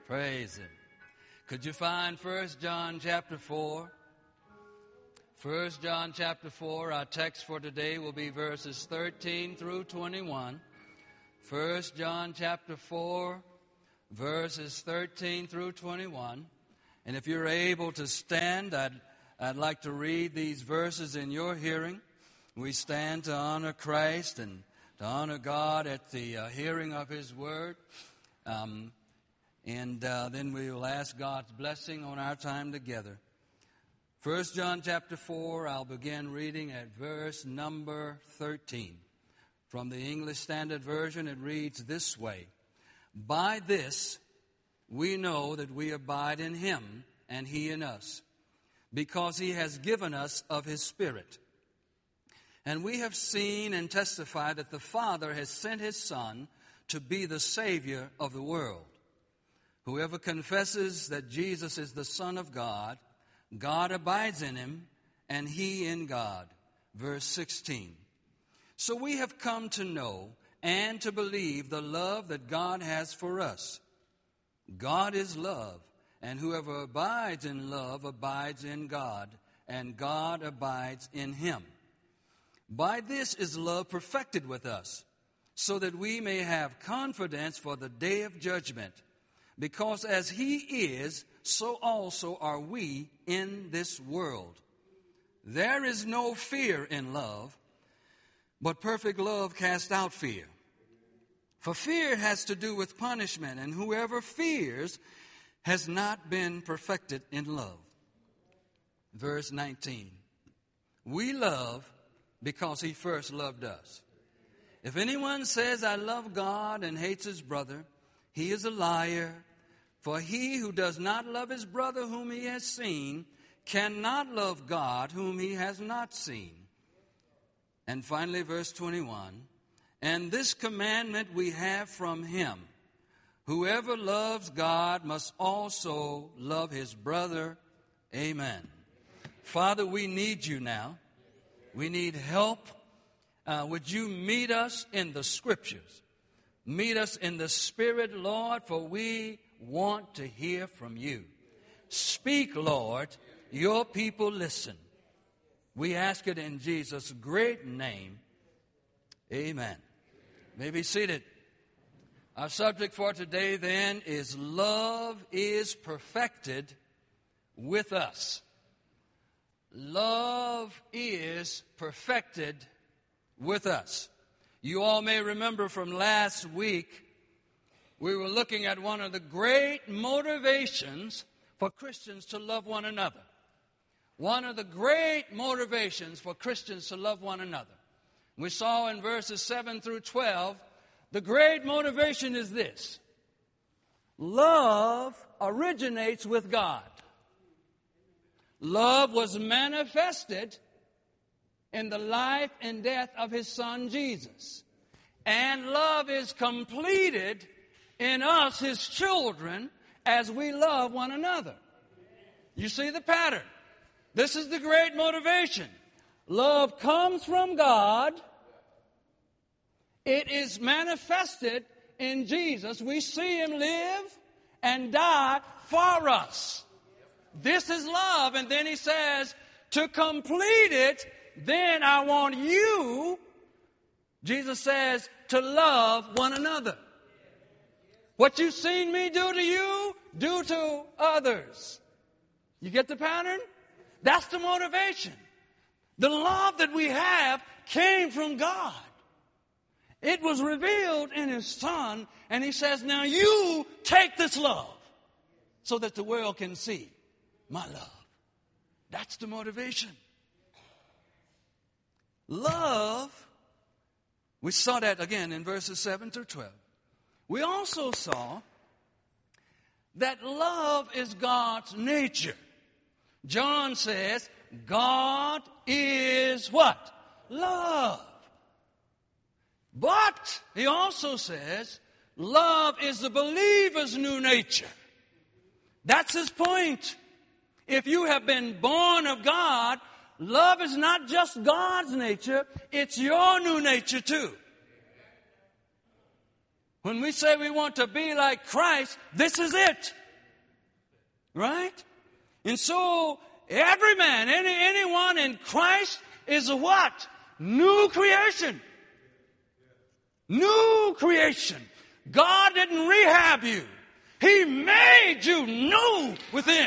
Praise Him. Could you find 1 John chapter 4? 1 John chapter 4, our text for today will be verses 13 through 21. 1 John chapter 4, verses 13 through 21. And if you're able to stand, I'd like to read these verses in your hearing. We stand to honor Christ and to honor God at the hearing of His Word. And then we will ask God's blessing on our time together. 1 John chapter 4, I'll begin reading at verse number 13. From the English Standard Version, it reads this way: By this we know that we abide in Him and He in us, because He has given us of His Spirit. And we have seen and testified that the Father has sent His Son to be the Savior of the world. Whoever confesses that Jesus is the Son of God, God abides in Him, and He in God. Verse 16. So we have come to know and to believe the love that God has for us. God is love, and whoever abides in love abides in God, and God abides in him. By this is love perfected with us, so that we may have confidence for the day of judgment. Because as He is, so also are we in this world. There is no fear in love, but perfect love casts out fear. For fear has to do with punishment, and whoever fears has not been perfected in love. Verse 19. We love because He first loved us. If anyone says, I love God, and hates his brother, he is a liar. For he who does not love his brother whom he has seen cannot love God whom he has not seen. And finally, verse 21. And this commandment we have from Him: whoever loves God must also love his brother. Amen. Father, we need You now. We need help. Would You meet us in the Scriptures? Meet us in the Spirit, Lord, for we want to hear from You. Speak, Lord. Your people listen. We ask it in Jesus' great name. Amen. You may be seated. Our subject for today then is love is perfected with us. Love is perfected with us. You all may remember from last week, we were looking at one of the great motivations for Christians to love one another. One of the great motivations for Christians to love one another. We saw in verses 7 through 12, the great motivation is this: love originates with God. Love was manifested in the life and death of His Son Jesus. And love is completed in us, His children, as we love one another. You see the pattern. This is the great motivation. Love comes from God. It is manifested in Jesus. We see Him live and die for us. This is love. And then He says, to complete it, then I want you, Jesus says, to love one another. What you've seen Me do to you, do to others. You get the pattern? That's the motivation. The love that we have came from God. It was revealed in His Son, and He says, now you take this love so that the world can see My love. That's the motivation. Love, we saw that again in verses 7 through 12. We also saw that love is God's nature. John says, God is what? Love. But he also says, love is the believer's new nature. That's his point. If you have been born of God, love is not just God's nature, it's your new nature too. When we say we want to be like Christ, this is it. Right? And so, every man, anyone in Christ is a what? New creation. New creation. God didn't rehab you. He made you new within.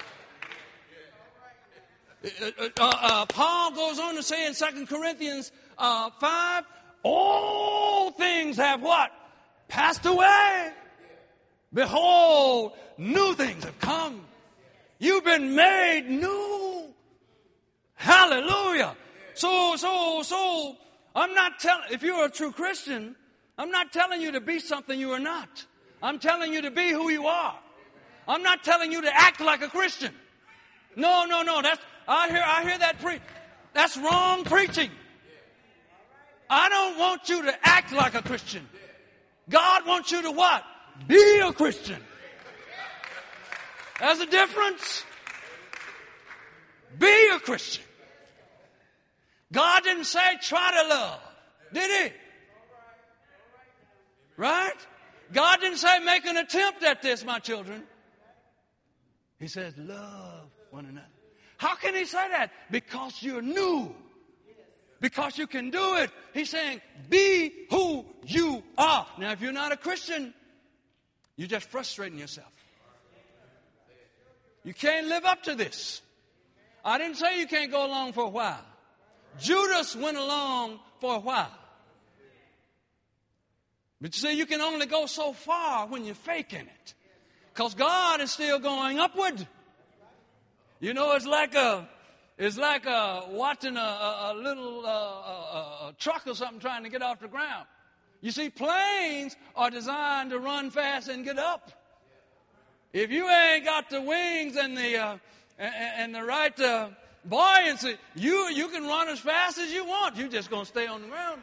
Paul goes on to say in 2 Corinthians 5, all things have what? Passed away. Behold, new things have come. You've been made new. Hallelujah. So, I'm not telling, if you're a true Christian, I'm not telling you to be something you are not. I'm telling you to be who you are. I'm not telling you to act like a Christian. No. I hear that that's wrong preaching. I don't want you to act like a Christian. God wants you to what? Be a Christian. There's a difference. Be a Christian. God didn't say try to love, did He? Right? God didn't say make an attempt at this, my children. He says love one another. How can He say that? Because you're new. Because you can do it. He's saying be who you are. Now, if you're not a Christian, you're just frustrating yourself. You can't live up to this. I didn't say you can't go along for a while. Judas went along for a while. But you see, you can only go so far when you're faking it. Because God is still going upward. You know, it's like watching a little truck or something trying to get off the ground. You see, planes are designed to run fast and get up. If you ain't got the wings and the right buoyancy, you can run as fast as you want. You're just going to stay on the ground.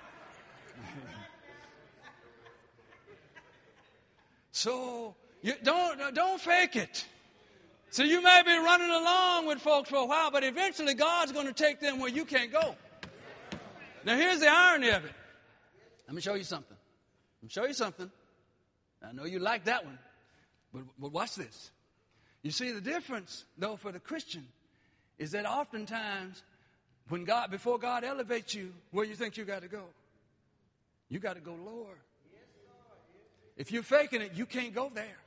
So you don't fake it. So you may be running along with folks for a while, but eventually God's going to take them where you can't go. Now here's the irony of it. Let me show you something. I know you like that one, but watch this. You see, the difference, though, for the Christian is that oftentimes before God elevates you where you think you got to go, you got to go lower. If you're faking it, you can't go there.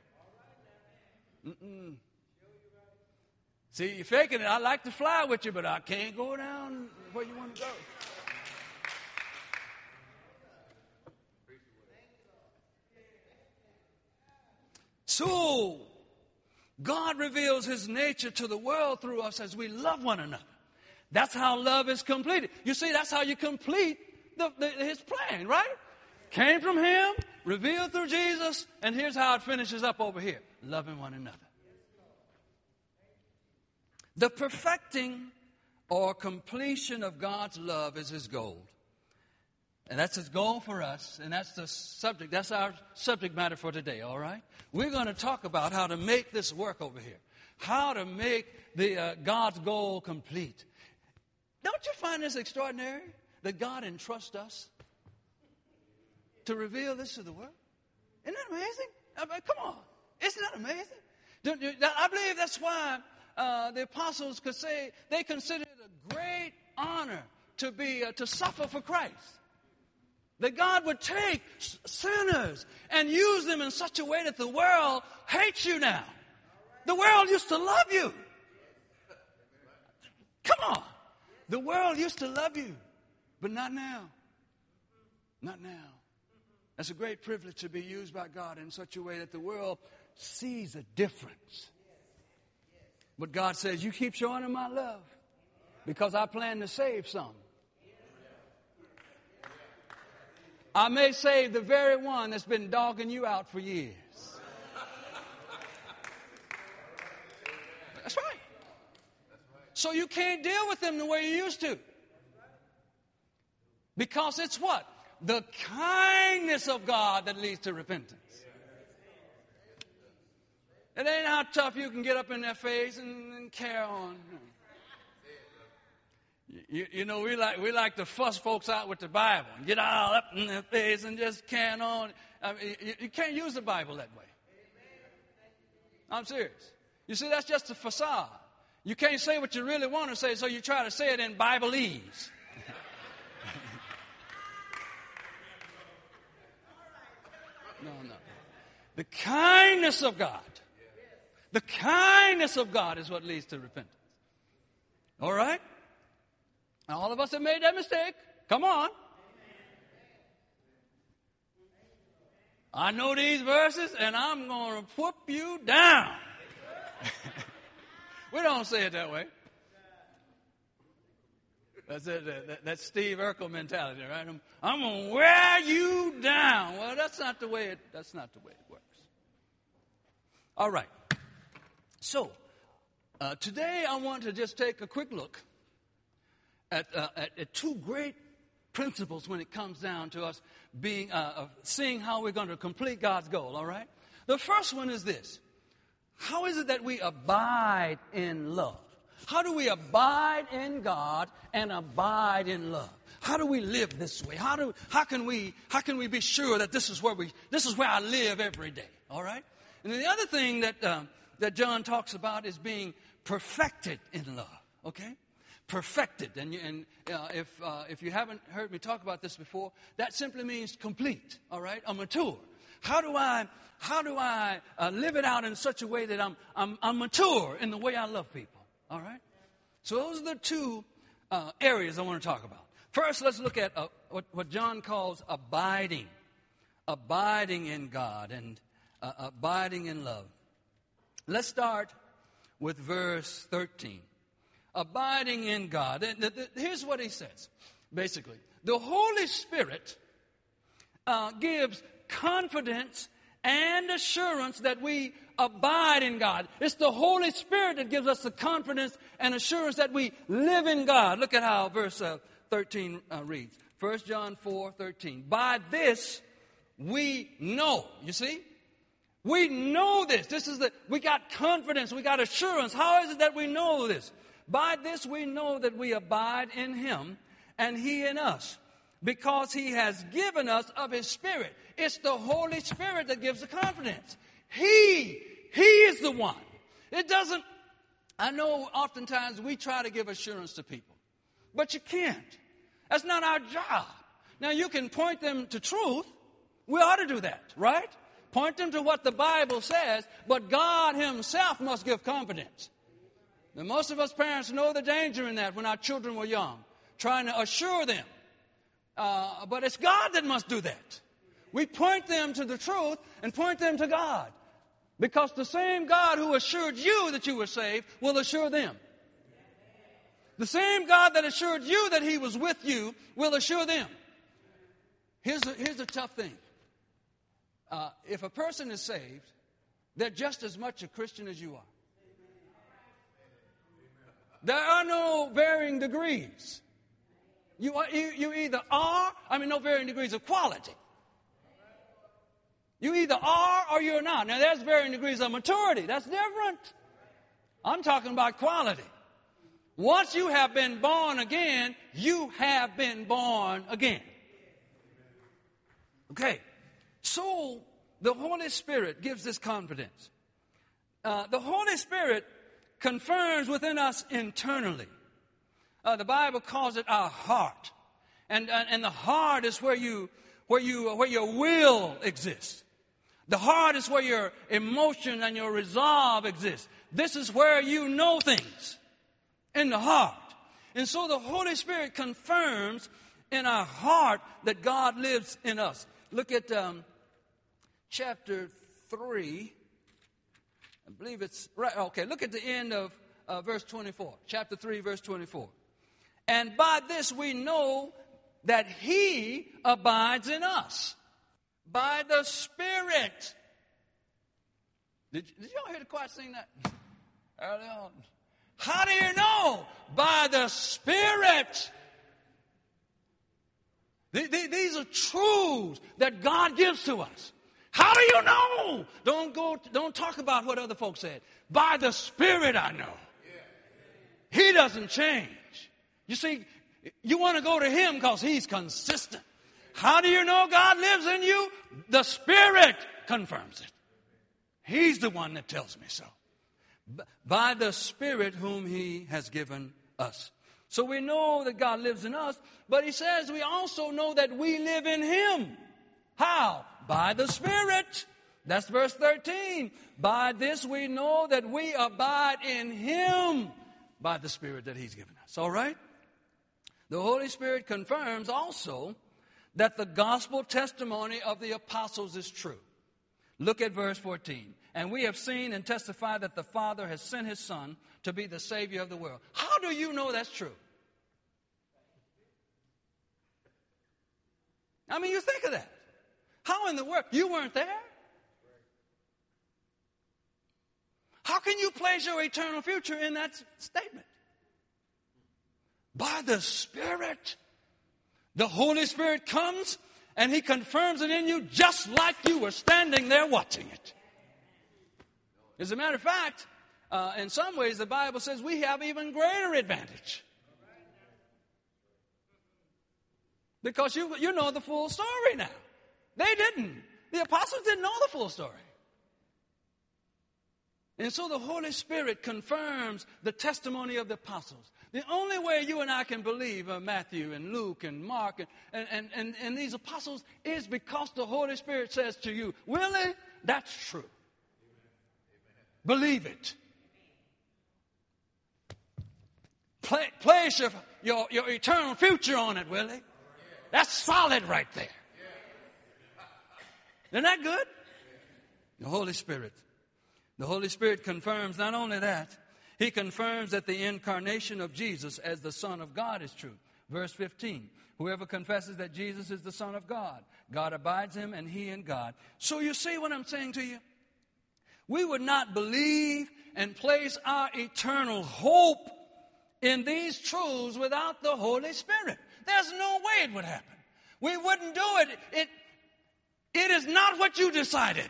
See, you're faking it. I like to fly with you, but I can't go down where you want to go. So, God reveals His nature to the world through us as we love one another. That's how love is completed. You see, that's how you complete His plan, right? Came from Him, revealed through Jesus, and here's how it finishes up over here. Loving one another. The perfecting or completion of God's love is His goal. And that's His goal for us, and that's the subject. That's our subject matter for today, all right? We're going to talk about how to make this work over here. How to make God's goal complete. Don't you find this extraordinary that God entrusts us to reveal this to the world? Isn't that amazing? I mean, come on. Isn't that amazing? I believe that's why the apostles could say they considered it a great honor to suffer for Christ. That God would take sinners and use them in such a way that the world hates you now. The world used to love you. Come on. The world used to love you, but not now. Not now. That's a great privilege to be used by God in such a way that the world sees a difference. But God says, you keep showing them my love because I plan to save some. I may save the very one that's been dogging you out for years. That's right. So you can't deal with them the way you used to. Because it's what? The kindness of God that leads to repentance. It ain't how tough you can get up in their face and carry on. You know, we like to fuss folks out with the Bible and get all up in their face and just carry on. I mean, you can't use the Bible that way. I'm serious. You see, that's just a facade. You can't say what you really want to say, so you try to say it in Bibleese. No. The kindness of God. The kindness of God is what leads to repentance. All right? Now, all of us have made that mistake. Come on. I know these verses, and I'm going to whoop you down. We don't say it that way. That's it. That's Steve Urkel mentality, right? I'm going to wear you down. Well, that's not the way it works. All right. So, today I want to just take a quick look at two great principles when it comes down to us seeing how we're going to complete God's goal, all right? The first one is this. How is it that we abide in love? How do we abide in God and abide in love? How do we live this way? How can we be sure that this is where I live every day? All right? And then the other thing that John talks about is being perfected in love. Okay? Perfected. And if you haven't heard me talk about this before, that simply means complete. All right? Or mature. How do I live it out in such a way that I'm mature in the way I love people? All right? So those are the two areas I want to talk about. First, let's look at what John calls abiding. Abiding in God and abiding in love. Let's start with verse 13. Abiding in God. Here's what he says, basically. The Holy Spirit gives confidence and assurance that we abide in God. It's the Holy Spirit that gives us the confidence and assurance that we live in God. Look at how verse 13 reads. 1 John 4:13. By this we know. You see? We know this. We got confidence. We got assurance. How is it that we know this? By this we know that we abide in Him and He in us, because He has given us of His Spirit. It's the Holy Spirit that gives the confidence. He is the one. I know oftentimes we try to give assurance to people, but you can't. That's not our job. Now you can point them to truth. We ought to do that, right? Point them to what the Bible says, but God Himself must give confidence. Now, most of us parents know the danger in that when our children were young, trying to assure them. But it's God that must do that. We point them to the truth and point them to God. Because the same God who assured you that you were saved will assure them. The same God that assured you that He was with you will assure them. Here's a tough thing. If a person is saved, they're just as much a Christian as you are. There are no varying degrees. You either are, no varying degrees of quality. You either are or you're not. Now, there's varying degrees of maturity. That's different. I'm talking about quality. Once you have been born again, you have been born again. Okay. So, the Holy Spirit gives this confidence. The Holy Spirit confirms within us internally. The Bible calls it our heart. And the heart is where your will exists. The heart is where your emotion and your resolve exist. This is where you know things, in the heart. And so the Holy Spirit confirms in our heart that God lives in us. Look at chapter 3. I believe it's right. Okay, look at the end of verse 24. Chapter 3, verse 24. And by this we know that He abides in us by the Spirit. Did y'all hear the choir sing that early on? How do you know? By the Spirit. These are truths that God gives to us. How do you know? Don't talk about what other folks said. By the Spirit I know. He doesn't change. You see, you want to go to Him because He's consistent. How do you know God lives in you? The Spirit confirms it. He's the one that tells me so. By the Spirit whom He has given us. So we know that God lives in us, but He says we also know that we live in Him. How? By the Spirit. That's verse 13. By this we know that we abide in Him by the Spirit that He's given us. All right? The Holy Spirit confirms also that the gospel testimony of the apostles is true. Look at verse 14. And we have seen and testified that the Father has sent His Son to be the Savior of the world. How do you know that's true? I mean, you think of that. How in the world? You weren't there. How can you place your eternal future in that statement? By the Spirit. The Holy Spirit comes and He confirms it in you just like you were standing there watching it. As a matter of fact, in some ways the Bible says we have even greater advantage. Because you know the full story now. They didn't. The apostles didn't know the full story. And so the Holy Spirit confirms the testimony of the apostles. The only way you and I can believe Matthew and Luke and Mark and these apostles is because the Holy Spirit says to you, Willie, that's true. Believe it. Place your eternal future on it, Willie. That's solid right there. Isn't that good? The Holy Spirit. The Holy Spirit confirms not only that, He confirms that the incarnation of Jesus as the Son of God is true. Verse 15, whoever confesses that Jesus is the Son of God, God abides in Him and He in God. So you see what I'm saying to you? We would not believe and place our eternal hope in these truths without the Holy Spirit. There's no way it would happen. We wouldn't do it. It is not what you decided.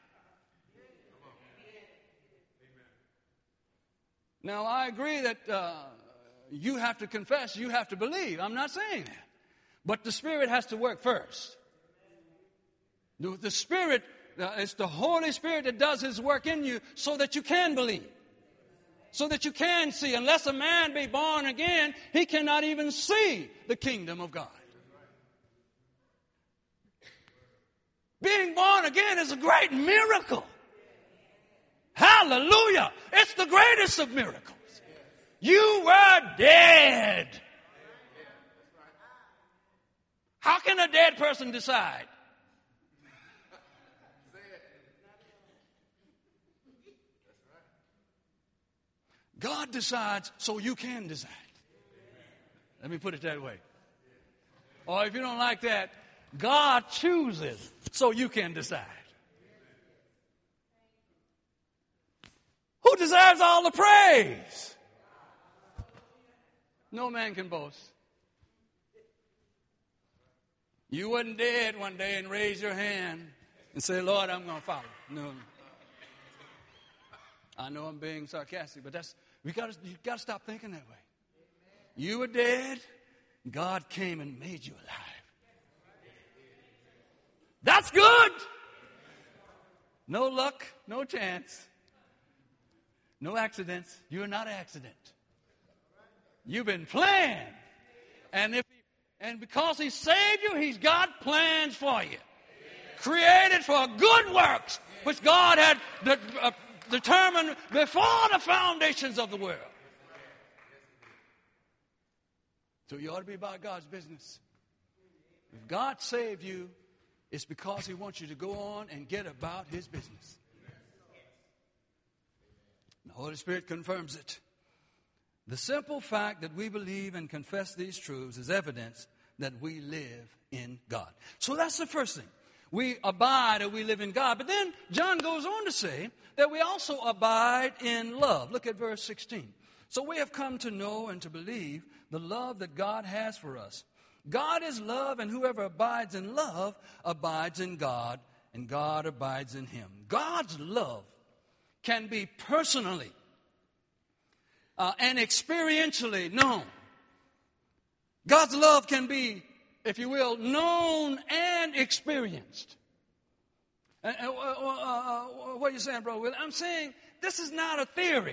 Now, I agree that you have to confess, you have to believe. I'm not saying that. But the Spirit has to work first. The Spirit, it's the Holy Spirit that does His work in you so that you can believe. So that you can see. Unless a man be born again, he cannot even see the kingdom of God. Being born again is a great miracle. Hallelujah. It's the greatest of miracles. You were dead. How can a dead person decide? God decides so you can decide. Let me put it that way. Or if you don't like that, God chooses so you can decide. Who deserves all the praise? No man can boast. You wasn't dead one day and raise your hand and say, Lord, I'm going to follow. No. I know I'm being sarcastic, but you got to stop thinking that way. You were dead. God came and made you alive. That's good. No luck, no chance, no accidents. You're not an accident. You've been planned. And because He saved you, He's got plans for you. Created for good works, which God had determined before the foundations of the world. So you ought to be about God's business. If God saved you, it's because He wants you to go on and get about His business. The Holy Spirit confirms it. The simple fact that we believe and confess these truths is evidence that we live in God. So that's the first thing. We abide or we live in God. But then John goes on to say that we also abide in love. Look at verse 16. So we have come to know and to believe the love that God has for us. God is love, and whoever abides in love abides in God, and God abides in him. God's love can be personally and experientially known. God's love can be if you will, known and experienced. What are you saying, Brother Will? I'm saying this is not a theory.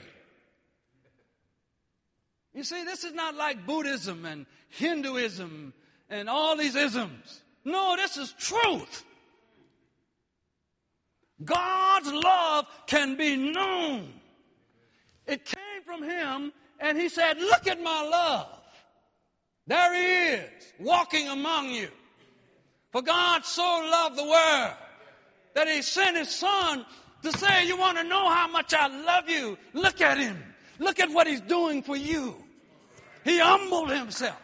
You see, this is not like Buddhism and Hinduism and all these isms. No, this is truth. God's love can be known. It came from him, and he said, look at my love. There he is, walking among you. For God so loved the world that he sent his son to say, you want to know how much I love you? Look at him. Look at what he's doing for you. He humbled himself.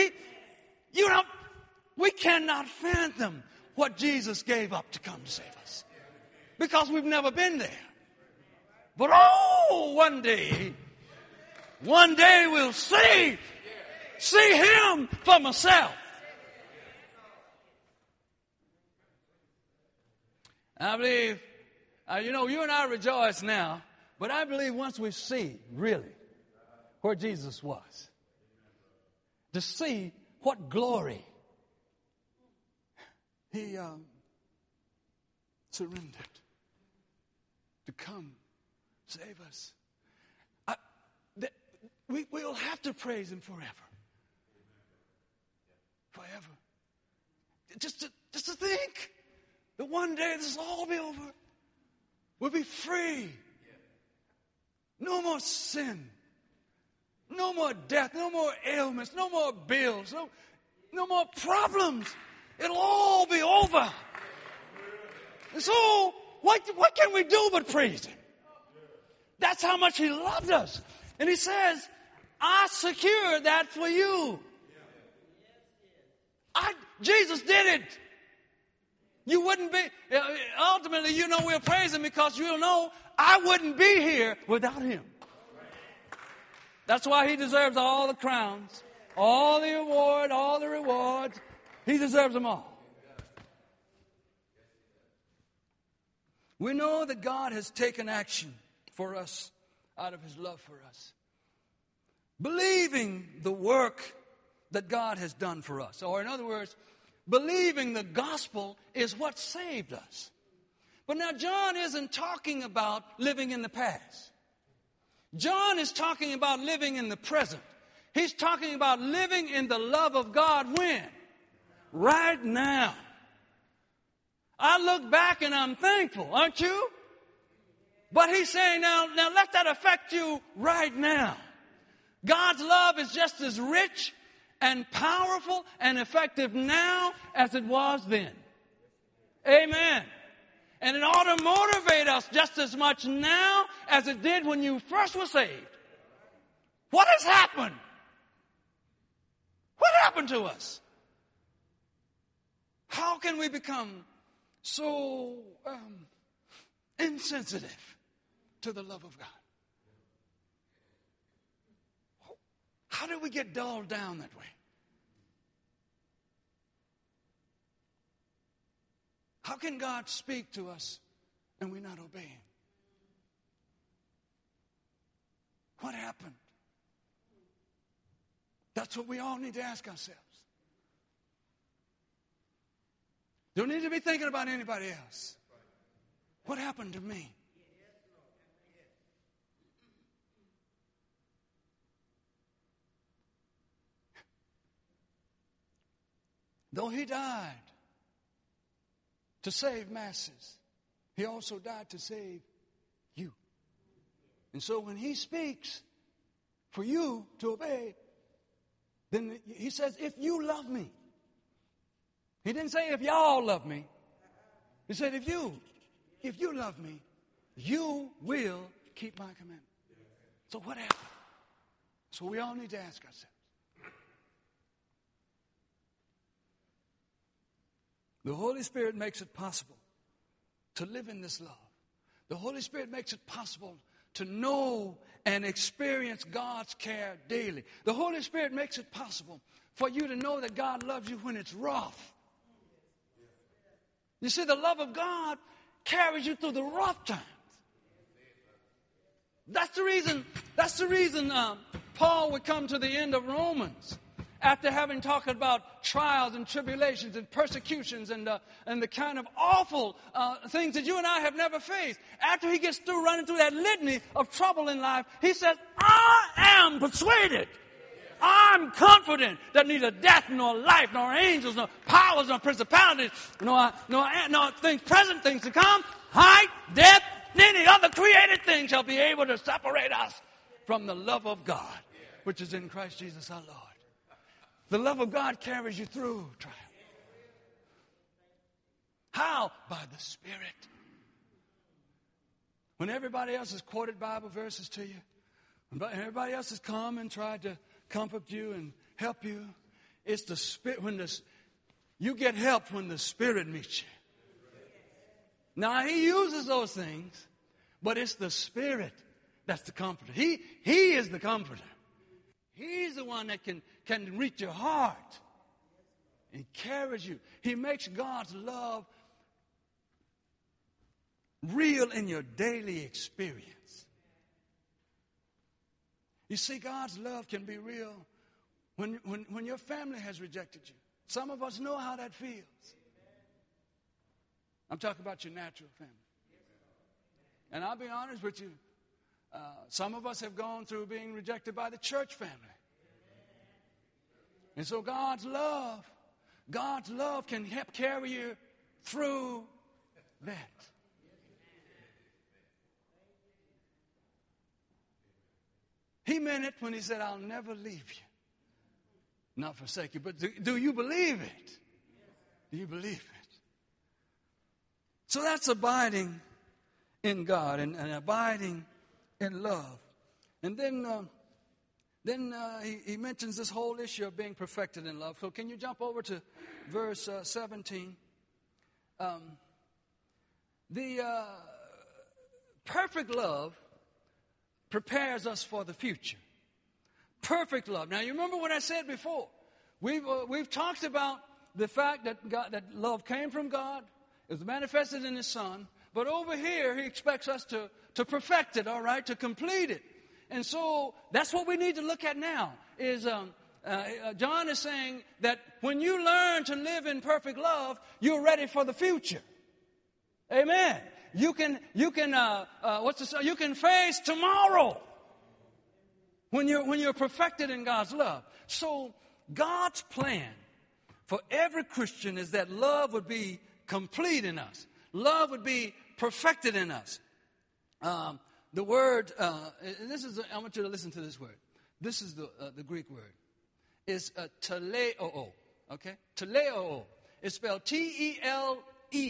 We cannot fathom what Jesus gave up to come to save us, because we've never been there. But one day we'll see him for myself. I believe, you and I rejoice now, but I believe once we see really where Jesus was, to see what glory he surrendered to come save us. We'll have to praise him forever. Forever. Just to think that one day this will all be over. We'll be free. No more sin. No more death. No more ailments. No more bills. No more problems. It'll all be over. And so, what can we do but praise him? That's how much he loved us. And he says, I secured that for you. Jesus did it. You wouldn't be, ultimately, we'll praise him because you'll know I wouldn't be here without him. That's why he deserves all the crowns, all the award, all the rewards. He deserves them all. We know that God has taken action for us out of his love for us. Believing the work that God has done for us. Or in other words, believing the gospel is what saved us. But now John isn't talking about living in the past. John is talking about living in the present. He's talking about living in the love of God when? Right now. I look back and I'm thankful, aren't you? But he's saying now let that affect you right now. God's love is just as rich and powerful and effective now as it was then. Amen. And it ought to motivate us just as much now as it did when you first were saved. What has happened? What happened to us? How can we become so insensitive to the love of God? How did we get dulled down that way? How can God speak to us and we not obey him? What happened? That's what we all need to ask ourselves. Don't need to be thinking about anybody else. What happened to me? Though he died to save masses, he also died to save you. And so when he speaks for you to obey, then he says, if you love me. He didn't say if y'all love me. He said, if you love me, you will keep my commandments. So what happened? So we all need to ask ourselves. The Holy Spirit makes it possible to live in this love. The Holy Spirit makes it possible to know and experience God's care daily. The Holy Spirit makes it possible for you to know that God loves you when it's rough. You see, the love of God carries you through the rough times. That's the reason Paul would come to the end of Romans after having talked about trials and tribulations and persecutions and the kind of awful things that you and I have never faced, after he gets through running through that litany of trouble in life, he says, I am persuaded. I'm confident that neither death nor life nor angels nor powers nor principalities nor things present, things to come, height, depth, any other created thing shall be able to separate us from the love of God, which is in Christ Jesus our Lord. The love of God carries you through trial. How? By the Spirit. When everybody else has quoted Bible verses to you, when everybody else has come and tried to comfort you and help you, it's the Spirit. You get help when the Spirit meets you. Now, he uses those things, but it's the Spirit that's the comforter. He is the comforter. He's the one that can reach your heart and carries you. He makes God's love real in your daily experience. You see, God's love can be real when your family has rejected you. Some of us know how that feels. I'm talking about your natural family. And I'll be honest with you, some of us have gone through being rejected by the church family. And so God's love can help carry you through that. He meant it when he said, I'll never leave you, not forsake you. But do you believe it? Do you believe it? So that's abiding in God and abiding in love. And then he mentions this whole issue of being perfected in love. So can you jump over to verse 17? The perfect love prepares us for the future. Perfect love. Now, you remember what I said before. We've talked about the fact that that love came from God. It was manifested in His Son. But over here, He expects us to perfect it, all right, to complete it. And so that's what we need to look at now. Is John is saying that when you learn to live in perfect love, you're ready for the future. Amen. You can face tomorrow when you're perfected in God's love. So God's plan for every Christian is that love would be complete in us. Love would be perfected in us. The word, I want you to listen to this word. This is the Greek word. It's teleoo, okay? Teleoo. It's spelled T-E-L-E-I-O-O.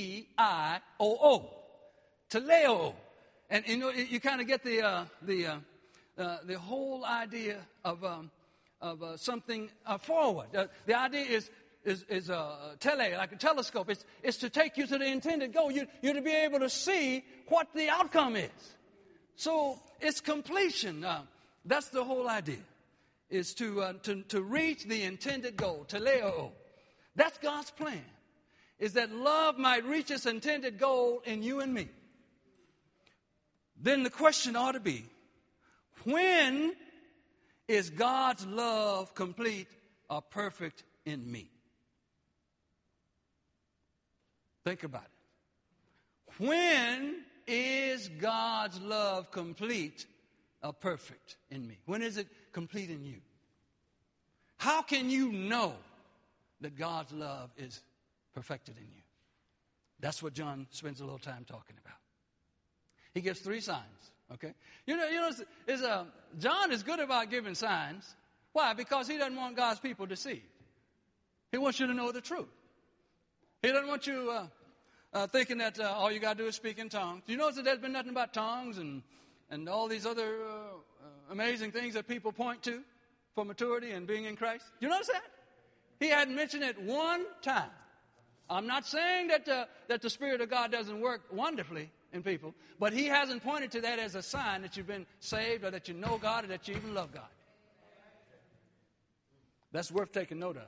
Teleoo. And you know, you kind of get the whole idea of something forward. The idea is tele, like a telescope. It's to take you to the intended goal. You're to be able to see what the outcome is. So it's completion. That's the whole idea, is to reach the intended goal, teleo. That's God's plan, is that love might reach its intended goal in you and me. Then the question ought to be, when is God's love complete or perfect in me? Think about it. When is God's love complete or perfect in me? When is it complete in you? How can you know that God's love is perfected in you? That's what John spends a little time talking about. He gives 3 signs, okay? John is good about giving signs. Why? Because he doesn't want God's people deceived. He wants you to know the truth. He doesn't want you thinking that all you got to do is speak in tongues. You notice that there's been nothing about tongues and all these other amazing things that people point to for maturity and being in Christ? You notice that? He hadn't mentioned it one time. I'm not saying that the Spirit of God doesn't work wonderfully in people, but he hasn't pointed to that as a sign that you've been saved or that you know God or that you even love God. That's worth taking note of.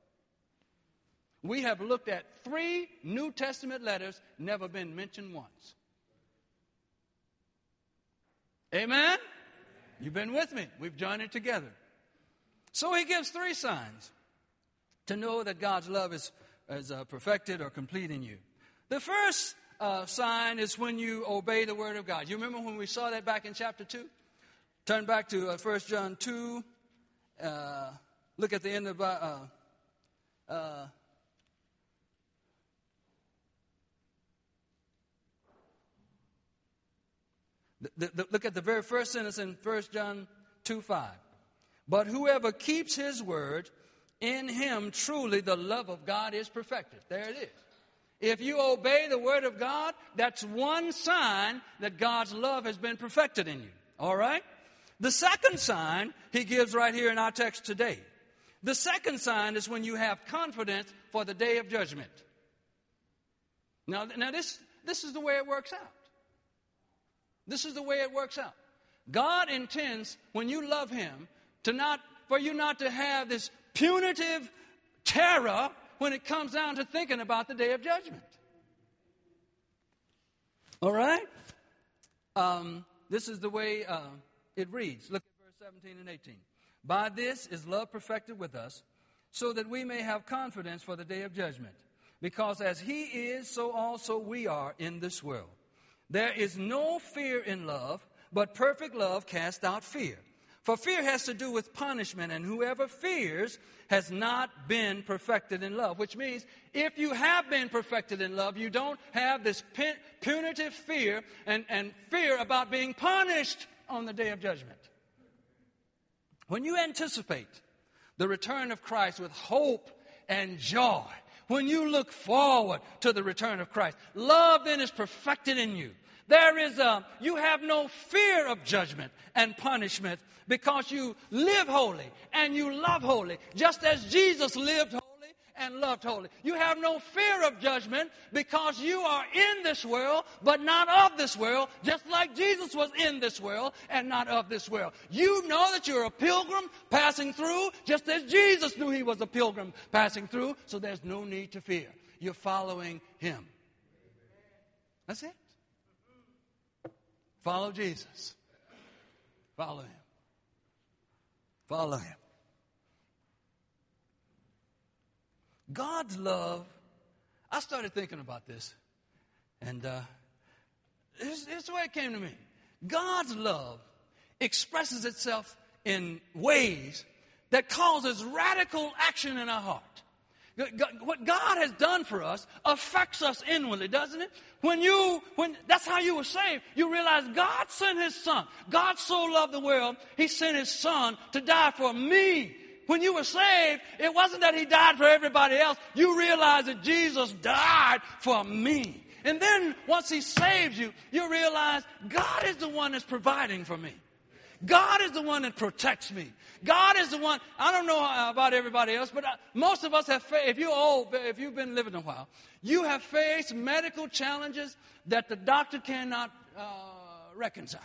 We have looked at 3 New Testament letters, never been mentioned once. Amen? You've been with me. We've joined it together. So he gives three signs to know that God's love is perfected or complete in you. The first sign is when you obey the word of God. You remember when we saw that back in chapter 2? Turn back to 1 John 2. Look at the end of... look at the very first sentence in 1 John 2:5. But whoever keeps his word, in him truly the love of God is perfected. There it is. If you obey the word of God, that's one sign that God's love has been perfected in you. All right? The second sign he gives right here in our text today. The second sign is when you have confidence for the day of judgment. Now this is the way it works out. This is the way it works out. God intends, when you love him, for you not to have this punitive terror when it comes down to thinking about the day of judgment. All right? This is the way it reads. Look at verse 17 and 18. By this is love perfected with us, so that we may have confidence for the day of judgment. Because as he is, so also we are in this world. There is no fear in love, but perfect love casts out fear. For fear has to do with punishment, and whoever fears has not been perfected in love. Which means if you have been perfected in love, you don't have this punitive fear and fear about being punished on the day of judgment. When you anticipate the return of Christ with hope and joy, when you look forward to the return of Christ, love then is perfected in you. You have no fear of judgment and punishment because you live holy and you love holy, just as Jesus lived holy and loved holy. You have no fear of judgment because you are in this world, but not of this world, just like Jesus was in this world and not of this world. You know that you're a pilgrim passing through, just as Jesus knew he was a pilgrim passing through, so there's no need to fear. You're following him. That's it. Follow Jesus. Follow him. Follow him. God's love, I started thinking about this, and it's the way it came to me. God's love expresses itself in ways that causes radical action in our heart. What God has done for us affects us inwardly, doesn't it? When that's how you were saved. You realize God sent his son. God so loved the world, he sent his son to die for me. When you were saved, it wasn't that he died for everybody else. You realize that Jesus died for me. And then once he saves you, you realize God is the one that's providing for me. God is the one that protects me. God is the one. I don't know about everybody else, but most of us have faced, if you've been living a while, you have faced medical challenges that the doctor cannot reconcile.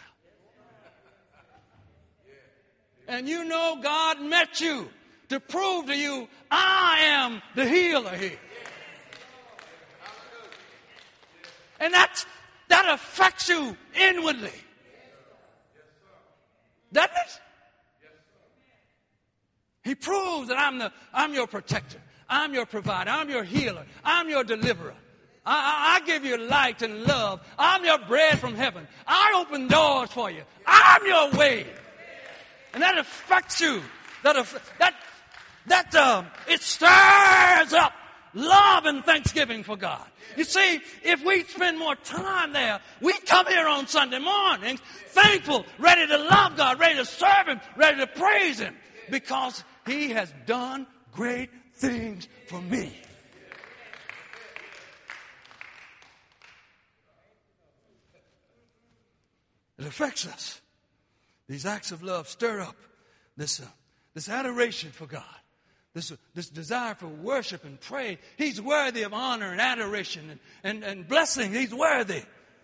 And you know God met you to prove to you, I am the healer here. And that affects you inwardly. Doesn't it? He proves that I'm your protector. I'm your provider. I'm your healer. I'm your deliverer. I give you light and love. I'm your bread from heaven. I open doors for you. I'm your way. And that affects you. It stirs up love and thanksgiving for God. You see, if we spend more time there, we come here on Sunday mornings thankful, ready to love God, ready to serve him, ready to praise him, because he has done great things for me. It affects us. These acts of love stir up this adoration for God, this desire for worship and praise. He's worthy of honor and adoration and blessing. He's worthy.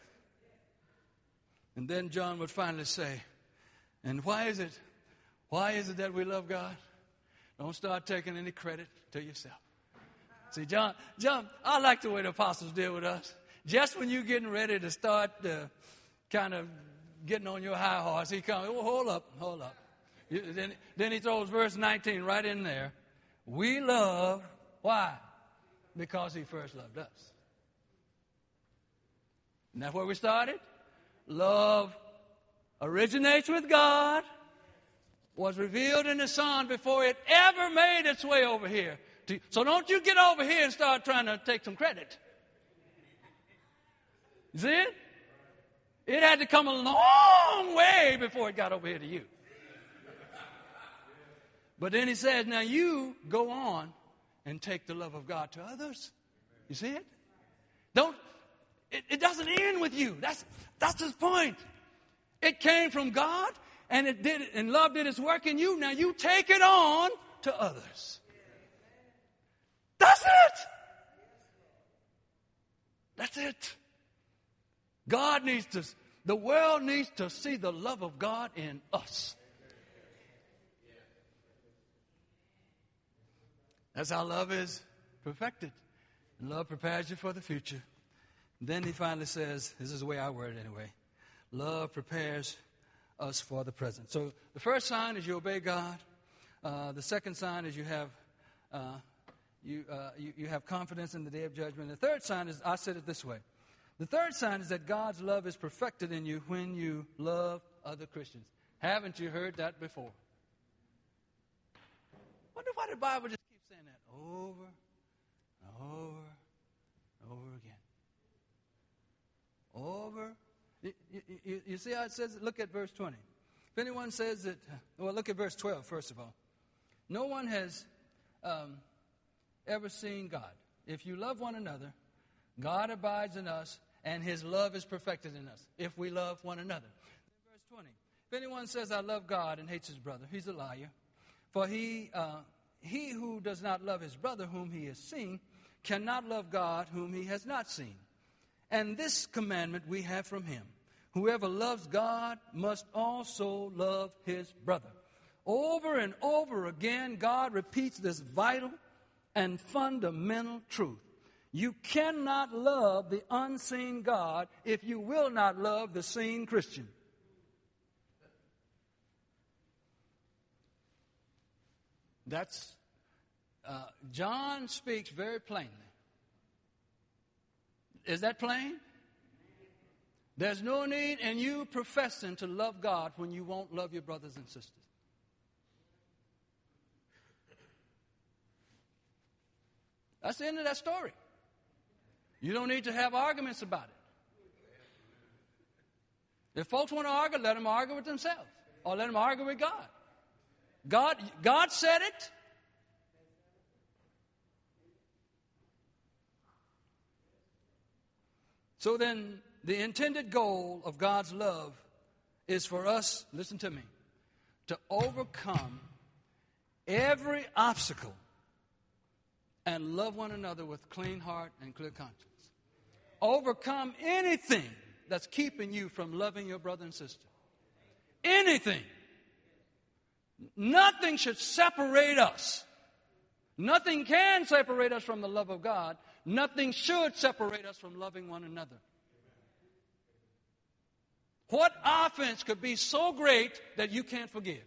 And then John would finally say, and why is it that we love God? Don't start taking any credit to yourself. See, John, I like the way the apostles deal with us. Just when you're getting ready to start kind of getting on your high horse, he comes, oh, hold up. Then he throws verse 19 right in there. We love, why? Because he first loved us. And that's where we started. Love originates with God, was revealed in the Son before it ever made its way over here. So don't you get over here and start trying to take some credit. You see it? It had to come a long way before it got over here to you. But then he says, now you go on and take the love of God to others. You see it? It doesn't end with you. That's his point. It came from God, and love did its work in you. Now you take it on to others. That's it. That's it. The world needs to see the love of God in us. That's how love is perfected. Love prepares you for the future. Then he finally says, this is the way I word it anyway, love prepares us for the present. So the first sign is you obey God. The second sign is you have confidence in the day of judgment. The third sign is, I said it this way, the third sign is that God's love is perfected in you when you love other Christians. Haven't you heard that before? Wonder why the Bible just keeps saying that over and over and over again. You see how it says it? Look at verse 20. If anyone says that, well, look at verse 12, first of all. No one has ever seen God. If you love one another, God abides in us, and his love is perfected in us, if we love one another. Then verse 20. If anyone says, I love God, and hates his brother, he's a liar. For he who does not love his brother whom he has seen cannot love God whom he has not seen. And this commandment we have from him. Whoever loves God must also love his brother. Over and over again, God repeats this vital and fundamental truth. You cannot love the unseen God if you will not love the seen Christian. That's John speaks very plainly. Is that plain? There's no need in you professing to love God when you won't love your brothers and sisters. That's the end of that story. You don't need to have arguments about it. If folks want to argue, let them argue with themselves. Or let them argue with God. God said it. So then, the intended goal of God's love is for us, listen to me, to overcome every obstacle and love one another with clean heart and clear conscience. Overcome anything that's keeping you from loving your brother and sister. Anything. Nothing should separate us. Nothing can separate us from the love of God. Nothing should separate us from loving one another. What offense could be so great that you can't forgive?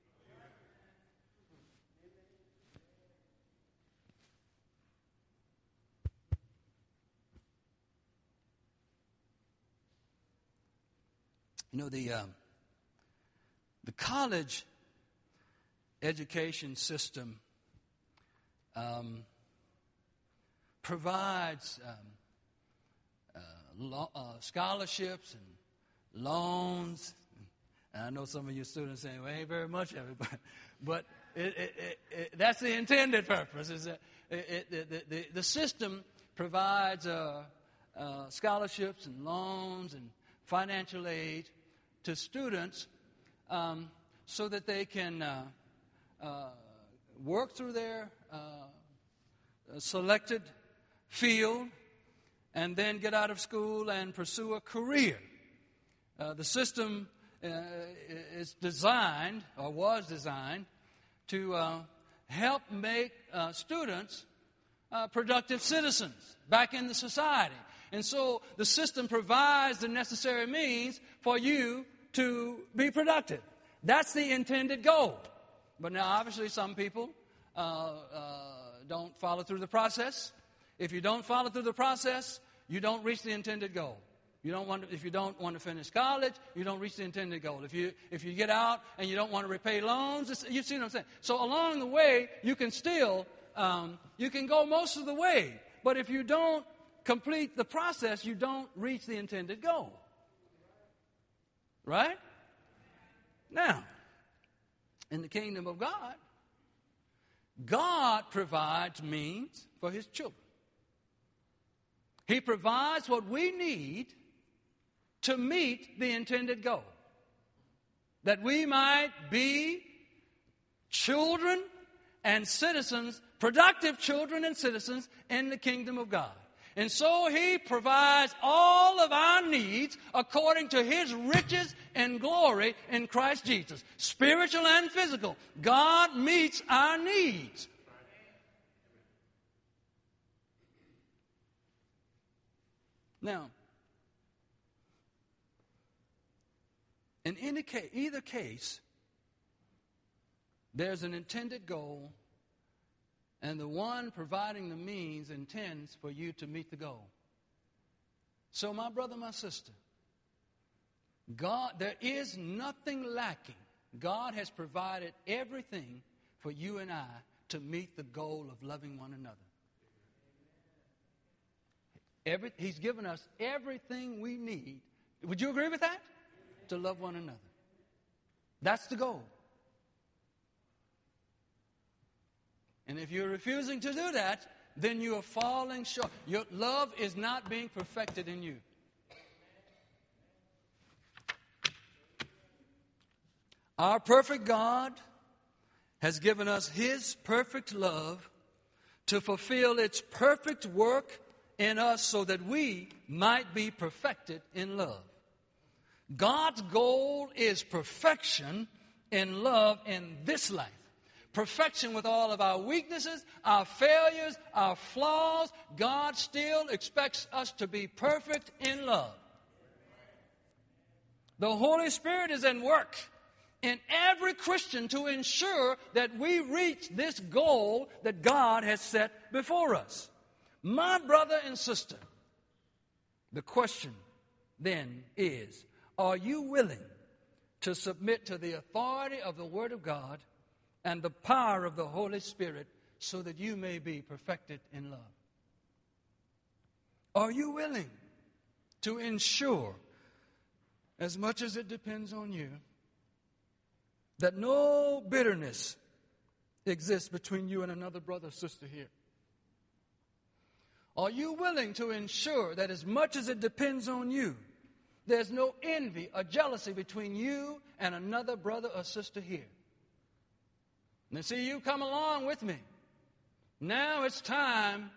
You know, the college education system provides scholarships and loans. And I know some of you students saying, well, ain't very much of it, but that's the intended purpose. Is that the system provides scholarships and loans and financial aid to students so that they can work through their selected field and then get out of school and pursue a career. The system is designed, or was designed, to help make students productive citizens back in the society. And so the system provides the necessary means for you to be productive. That's the intended goal. But now, obviously, some people don't follow through the process. If you don't follow through the process, you don't reach the intended goal. If you don't want to finish college, you don't reach the intended goal. If you get out and you don't want to repay loans, you see what I'm saying? So along the way, you can still, you can go most of the way. But if you don't complete the process, you don't reach the intended goal. Right? Now, in the kingdom of God, God provides means for His children. He provides what we need to meet the intended goal. That we might be children and citizens, productive children and citizens in the kingdom of God. And so He provides all of our needs according to His riches and glory in Christ Jesus. Spiritual and physical. God meets our needs. Now, in either case, there's an intended goal, and the one providing the means intends for you to meet the goal. So, my brother, my sister, there is nothing lacking. God has provided everything for you and I to meet the goal of loving one another. He's given us everything we need. Would you agree with that? To love one another. That's the goal. And if you're refusing to do that, then you are falling short. Your love is not being perfected in you. Our perfect God has given us His perfect love to fulfill its perfect work in us so that we might be perfected in love. God's goal is perfection in love in this life. Perfection with all of our weaknesses, our failures, our flaws. God still expects us to be perfect in love. The Holy Spirit is at work in every Christian to ensure that we reach this goal that God has set before us. My brother and sister, the question then is, are you willing to submit to the authority of the Word of God and the power of the Holy Spirit so that you may be perfected in love? Are you willing to ensure, as much as it depends on you, that no bitterness exists between you and another brother or sister here? Are you willing to ensure that as much as it depends on you, there's no envy or jealousy between you and another brother or sister here? And see, you come along with me. Now it's time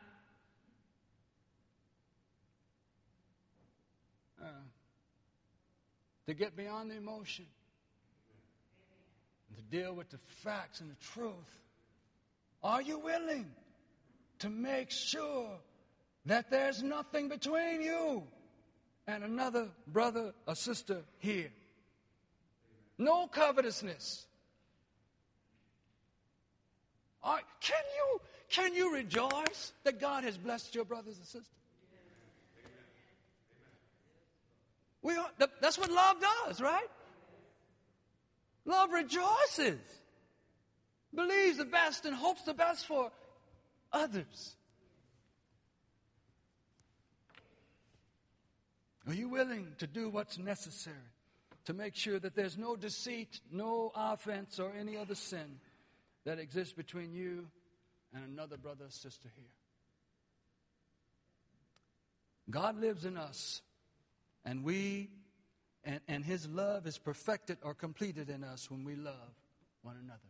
to get beyond the emotion and to deal with the facts and the truth. Are you willing to make sure that there's nothing between you and another brother or sister here? No covetousness. Can you rejoice that God has blessed your brothers and sisters? That's what love does, right? Love rejoices, believes the best and hopes the best for others. Are you willing to do what's necessary to make sure that there's no deceit, no offense, or any other sin that exists between you and another brother or sister here? God lives in us, and and His love is perfected or completed in us when we love one another.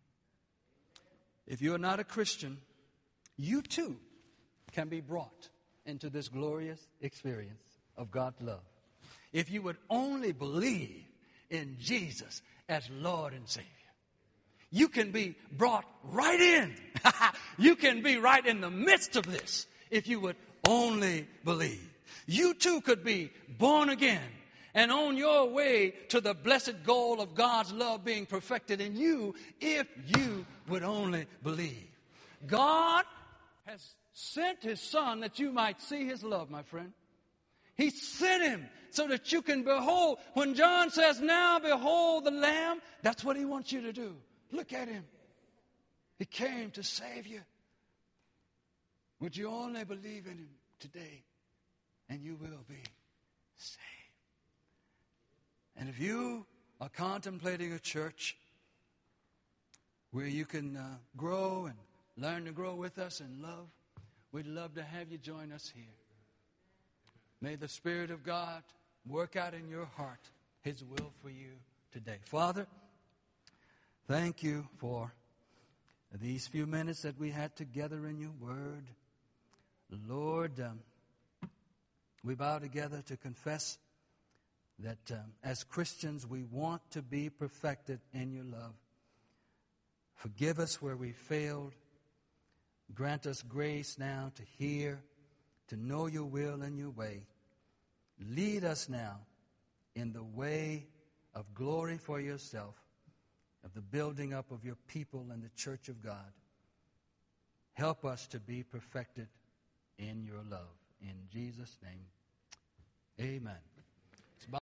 If you're not a Christian, you too can be brought into this glorious experience of God's love. If you would only believe in Jesus as Lord and Savior, you can be brought right in. You can be right in the midst of this if you would only believe. You too could be born again and on your way to the blessed goal of God's love being perfected in you if you would only believe. God has sent His Son that you might see His love, my friend. He sent Him so that you can behold. When John says, now behold the Lamb, that's what He wants you to do. Look at Him. He came to save you. Would you only believe in Him today, and you will be saved. And if you are contemplating a church where you can grow and learn to grow with us in love, we'd love to have you join us here. May the Spirit of God work out in your heart His will for you today. Father, thank you for these few minutes that we had together in your word. Lord, we bow together to confess that as Christians we want to be perfected in your love. Forgive us where we failed. Grant us grace now to hear, to know your will and your way. Lead us now in the way of glory for yourself, of the building up of your people and the church of God. Help us to be perfected in your love. In Jesus' name, amen.